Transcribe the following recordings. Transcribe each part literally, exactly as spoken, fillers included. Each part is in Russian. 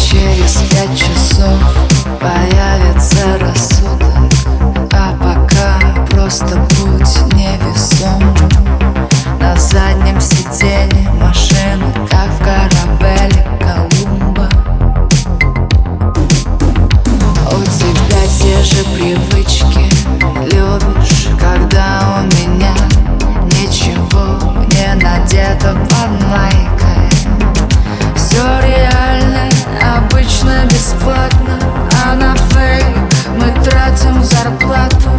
через пять часов появится рассудок, а пока просто будь невесом. На заднем сиденье машины, как в каравелле Колумба. У тебя те же привычки, любишь, когда у меня ничего не надето под майкой. Все реально, обычно бесплатно, а на фейк мы тратим зарплату.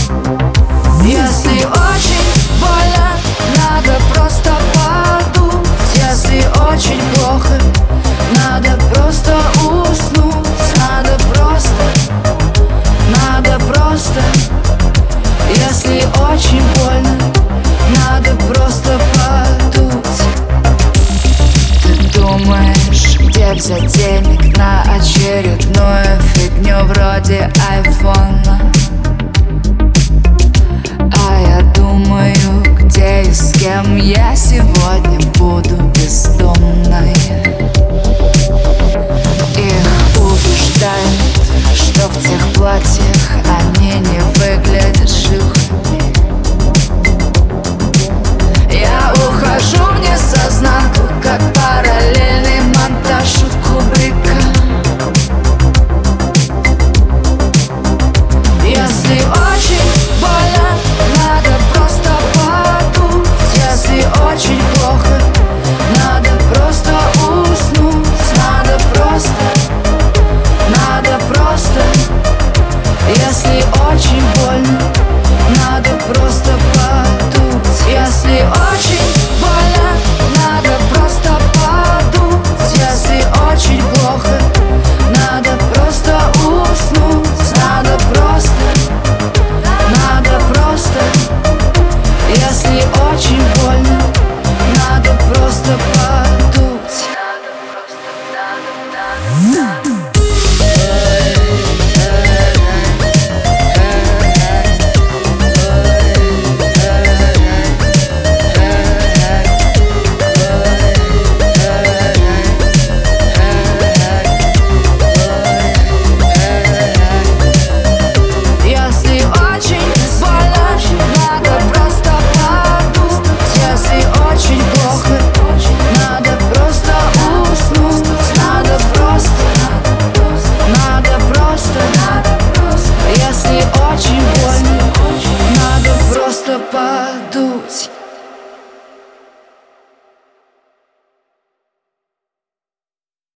Если очень больно, надо просто подуть. Если очень плохо, надо просто уснуть. Надо просто, надо просто. Если очень больно, надо просто подуть. Ты думаешь, где взять денег на очередную фигню вроде айфона? А я думаю, где и с кем я сегодня буду бездомной.